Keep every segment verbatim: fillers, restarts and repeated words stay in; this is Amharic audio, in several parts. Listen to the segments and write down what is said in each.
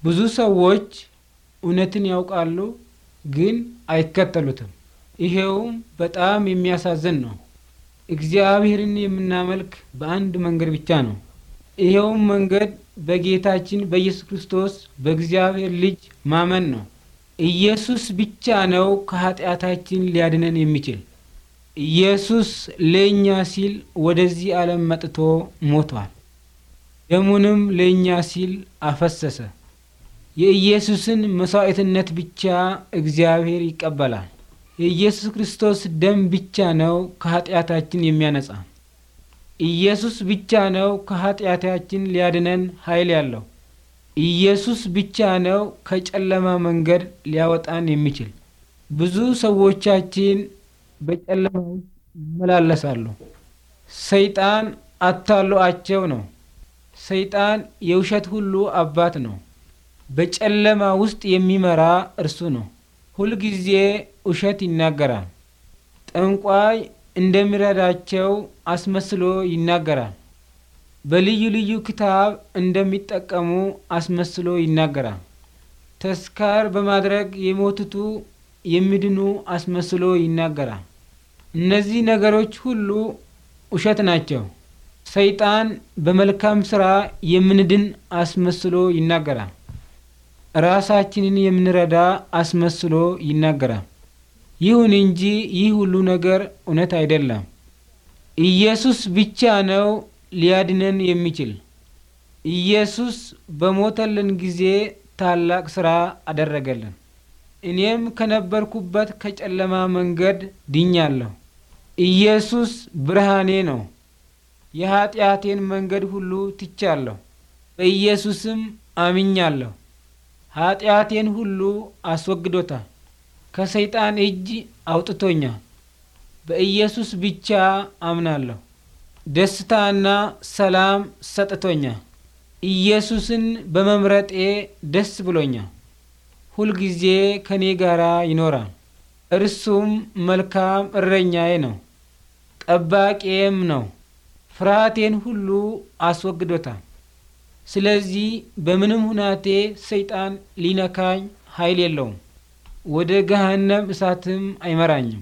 ብዙ ሰዎች እውነትን ያውቃሉ ግን አይከተሉትም። ይሄውም በጣም የሚያሳዝን ነው። እግዚአብሔርን የምናመልክ በአንድ መንገድ ብቻ ነው። ይሄውም መንገድ በጌታችን በኢየሱስ ክርስቶስ በእግዚአብሔር ልጅ ማመን ነው። ኢየሱስ ብቻ ነው ከኃጢአታችን ሊያድነን የሚችል። ኢየሱስ ለኛ ሲል ወደዚህ ዓለም መጥቶ ሞቷል። ደሙንም ለኛ ሲል አፈሰሰ። የኢየሱስን መስዋዕትነት ብቻ እግዚአብሔር ይቀበላል። የኢየሱስ ክርስቶስ ደም ብቻ ነው ከኃጢአታችን የሚያነጻ። ኢየሱስ ብቻ ነው ከኃጢአታችን ሊያድነን ኃይል ያለው። ኢየሱስ ብቻ ነው ከጨለማ መንገድ ሊያወጣን የሚችል። ብዙ ሰዎቻችን በጨለማ ውስጥ ይመላለሳሉ። ሰይጣን አታሎአቸው ነው። ሰይጣን የውሸት ሁሉ አባት ነው። በጨለማ ውስጥ የሚመራ እርሱ ነው። ሁል ጊዜ ውሸት ይናገራል። ጠንቋይ እንደሚረዳቸው አስመስሎ ይናገራል። በልዩ ልዩ ክታብ እንደሚጠቀሙ አስመስሎ ይናገራል። ተስካር በማድረግ የሞቱቱ የሚድኑ አስመስሎ ይናገራል። እነዚህ ነገሮች ሁሉ ውሸት ናቸው። ሰይጣን በመልካም ሥራ የምንድን አስመስሎ ይናገራል። ራሳችንን የምንረዳ አስመስሎ ይናገራል። ይሁን እንጂ ይህ ሁሉ ነገር እውነት አይደለም። ኢየሱስ ብቻ ነው ሊያድነን የሚችል። ኢየሱስ በሞተልን ጊዜ ታላቅ ሥራ አደረገልን። እኔም ከነበርኩበት ከጨለማ መንገድ ድኛለሁ። ኢየሱስ ብርሃኔ ነው። የኃጢአቴን መንገድ ሁሉ ትቻለሁ። በኢየሱስም አምኛለሁ። ኃጢአቴን ሁሉ አስወግዶታል። ከሰይጣን እጅ አውጥቶኛል። በኢየሱስ ብቻ አምናለሁ። ደስታና ሰላም ሰጥቶኛል። ኢየሱስን በመምረጤ ደስ ብሎኛል። ሁልጊዜ ከኔ ጋር ይኖራል። እርሱም መልካም እረኛዬ ነው፣ ጠባቂዬም ነው። ፍርሃቴን ሁሉ አስወግዶታል። ስለዚህ በምንም ሁናቴ ሰይጣን ሊነካኝ ኃይል የለውም። ወደ ገሃነም እሳትም አይመራኝም።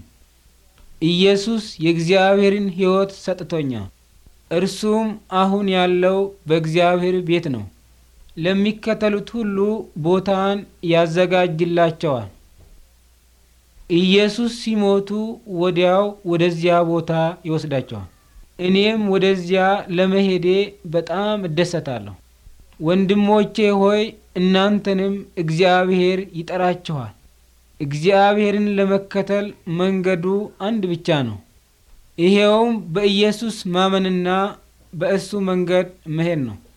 ኢየሱስ የእግዚአብሔርን ሕይወት ሰጥቶኛል። እርሱም አሁን ያለው በእግዚአብሔር ቤት ነው። ለሚከተሉት ሁሉ ቦታን ያዘጋጅላቸዋል። ኢየሱስ ሲሞቱ ወዲያው ወደዚያ ቦታ ይወስዳቸዋል። እኔም ወደዚያ ለመሄዴ በጣም እደሰታለሁ። ወንድሞቼ ሆይ እናንተንም እግዚአብሔር ይጠራችኋል። እግዚአብሔርን ለመከተል መንገዱ አንድ ብቻ ነው። ይሄውም በኢየሱስ ማመንና በእሱ መንገድ መሄድ ነው።